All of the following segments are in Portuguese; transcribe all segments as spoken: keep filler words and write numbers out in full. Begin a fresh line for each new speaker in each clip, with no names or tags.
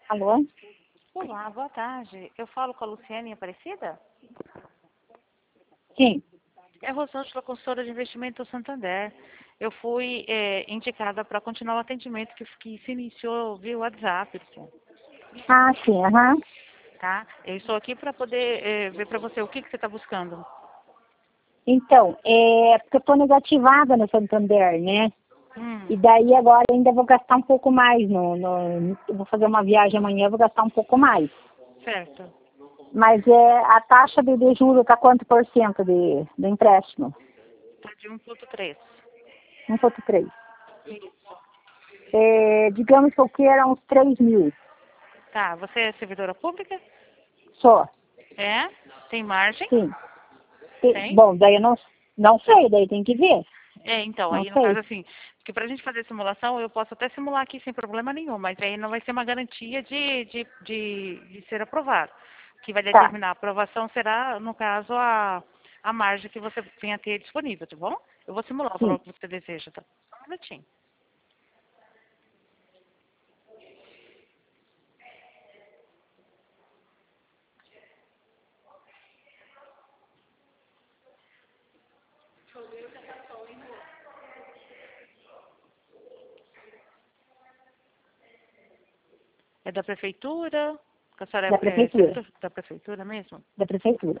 Alô?
Olá, boa tarde. Eu falo com a Luciane Aparecida?
Sim.
É a Rosângela, consultora de investimento do Santander. Eu fui é, indicada para continuar o atendimento que, que se iniciou via WhatsApp, assim,
Ah, sim, aham.
tá? Eu estou aqui para poder é, ver para você o que, que você está buscando.
Então, é porque eu estou negativada no Santander, né? E
Hum,
daí agora eu ainda vou gastar um pouco mais. No, no, eu vou fazer uma viagem amanhã, eu vou gastar um pouco mais.
certo.
Mas é, a taxa de, de juros está quanto por cento de, do empréstimo?
Está de um ponto três.
um vírgula três. É, digamos que eu queira uns três mil.
Tá, você é servidora pública?
Só.
É? Tem margem?
Sim. E-
Tem?
bom, daí eu não, não sei, daí tem que ver.
É, então,
Não
aí no caso
sei.
assim, porque para a gente fazer simulação, eu posso até simular aqui sem problema nenhum, mas aí não vai ser uma garantia de, de, de, de ser aprovado. O que vai
Tá.
determinar a aprovação será, no caso, a, a margem que você venha a ter disponível, tá bom? Eu vou simular o valor
Sim.
que você deseja, tá? Só um minutinho. É da prefeitura? Que a senhora
Da
é, é
prefeitura.
servidor da prefeitura mesmo?
Da prefeitura.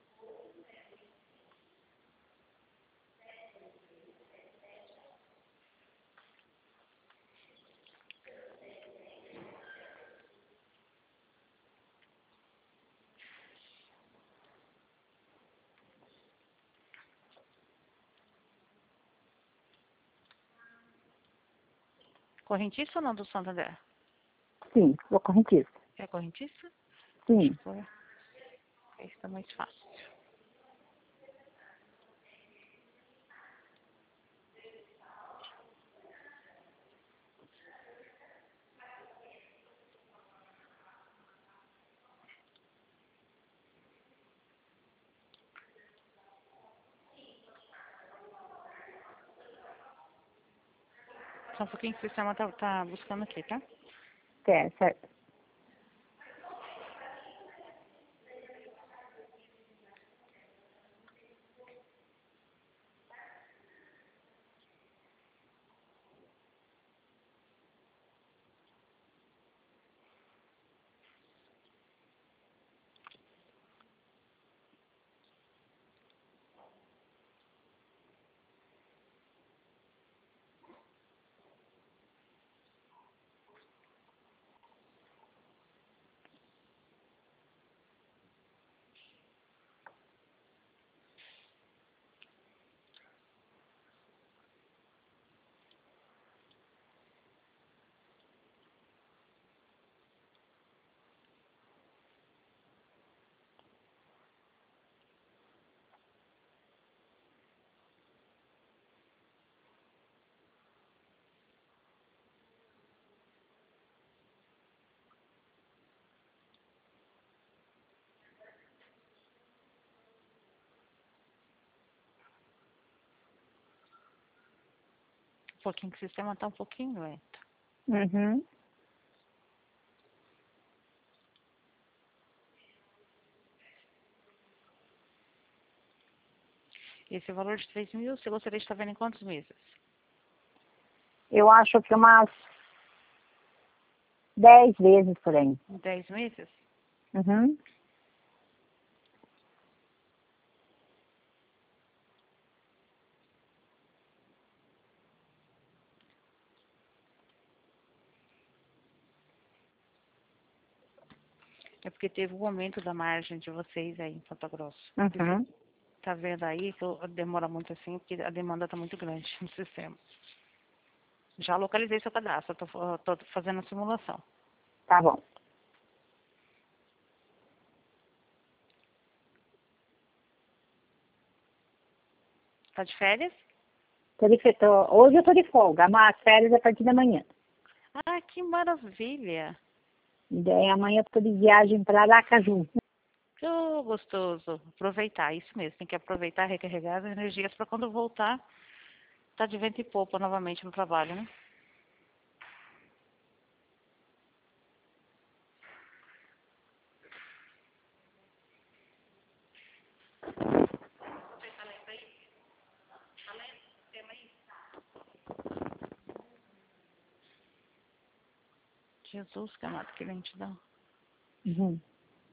Correntista ou não do Santander?
Sim, vou correntista.
É correntista? Deixa
Sim.
eu pôr. Aí está mais fácil. Só um pouquinho que o sistema tá, tá buscando aqui, tá?
Certo, certo.
Um pouquinho que o sistema tá um pouquinho lento.
Uhum.
Esse valor de três mil, você gostaria de estar vendo em quantos meses?
Eu acho que umas dez vezes por aí.
Em dez meses?
Uhum.
É porque teve um aumento da margem de vocês aí em Ponta Grossa. Você
Uhum.
tá vendo aí que eu- demora muito assim, porque a demanda tá muito grande no sistema. Já localizei seu cadastro, tô, fa- tô fazendo a simulação.
Tá bom.
Tá de férias?
Tô de, fe- tô- hoje eu tô de folga, mas férias é a partir da manhã.
Ah, que maravilha!
E daí amanhã eu tô de viagem para Aracaju.
Que gostoso. Aproveitar, isso mesmo. Tem que aproveitar, recarregar as energias para quando voltar, tá de vento e popa novamente no trabalho, né? Jesus, que amado, que lentidão.
Uhum.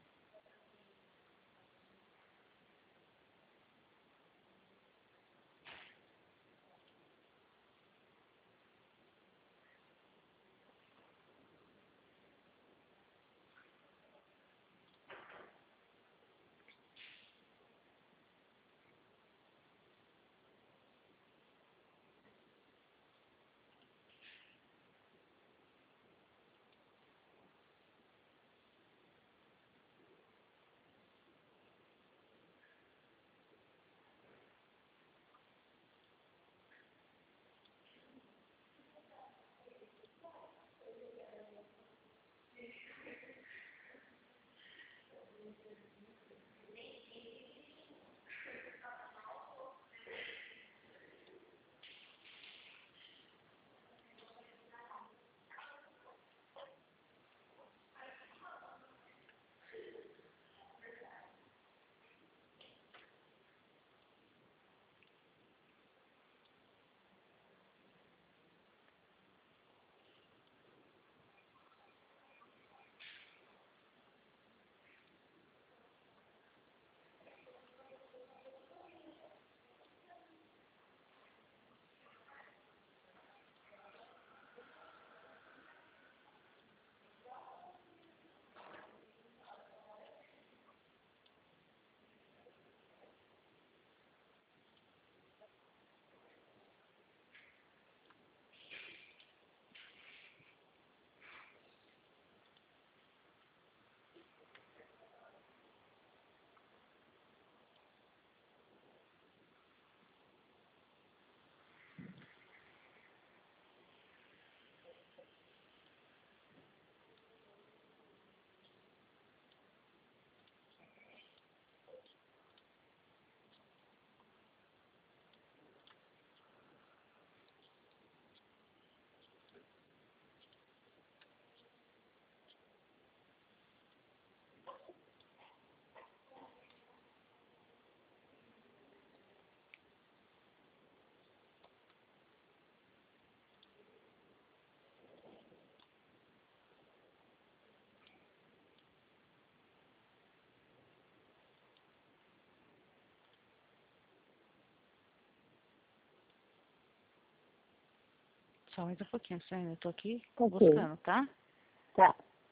Só mais um pouquinho, Sônia. Eu tô aqui
Ok.
buscando, tá?
Tá.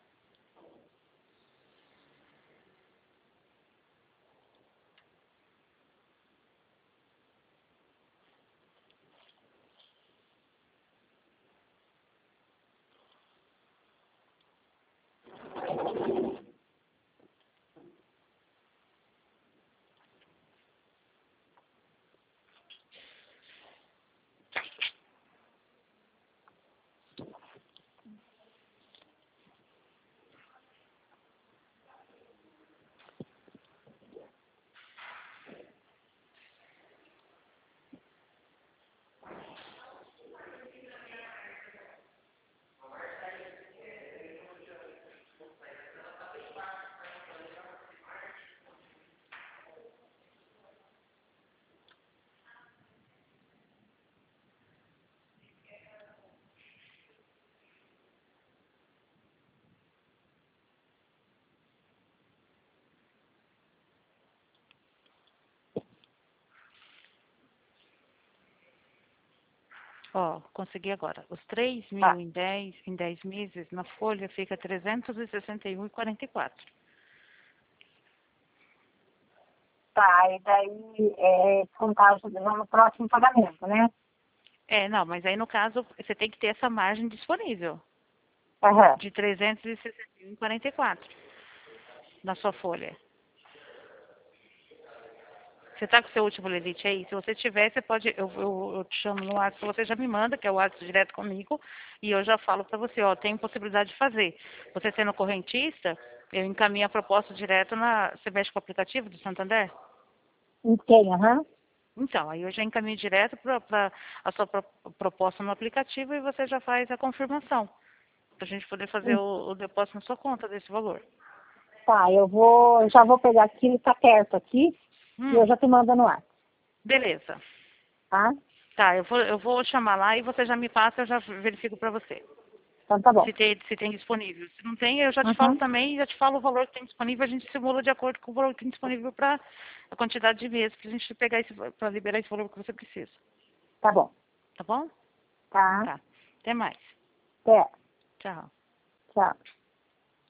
Ó, consegui agora. Os três
Tá.
mil em dez, em dez meses, na folha fica trezentos e sessenta e um e quarenta e quatro.
Tá, e daí é contagem no próximo pagamento, né?
É, não, mas aí no caso você tem que ter essa margem disponível
Aham.
de trezentos e sessenta e um e quarenta e quatro na sua folha. Você tá com o seu último limite aí? Se você tiver, você pode, eu, eu, eu te chamo no WhatsApp, você já me manda, que é o WhatsApp direto comigo, e eu já falo para você, ó, tem possibilidade de fazer. Você sendo correntista, eu encaminho a proposta direto na, você mexe com o aplicativo do Santander?
Tem, aham.
Então, aí eu já encaminho direto para a sua pro- proposta no aplicativo e você já faz a confirmação, para a gente poder fazer
Hum,
o, o depósito na sua conta desse valor.
Tá, eu vou, já vou pegar aqui, ele tá perto aqui, e eu
Hum,
já te mando no ar,
beleza.
tá?
Tá, eu vou, eu vou chamar lá e você já me passa, eu já verifico para você.
Então tá bom.
Se tem, se tem disponível. Se não tem, eu já te
Uhum.
falo também, já te falo o valor que tem disponível, a gente simula de acordo com o valor que tem disponível para a quantidade de meses para a gente pegar esse, para liberar esse valor que você precisa.
Tá bom.
Tá bom?
Tá.
Tá. Até mais.
Até.
Tchau.
Tchau.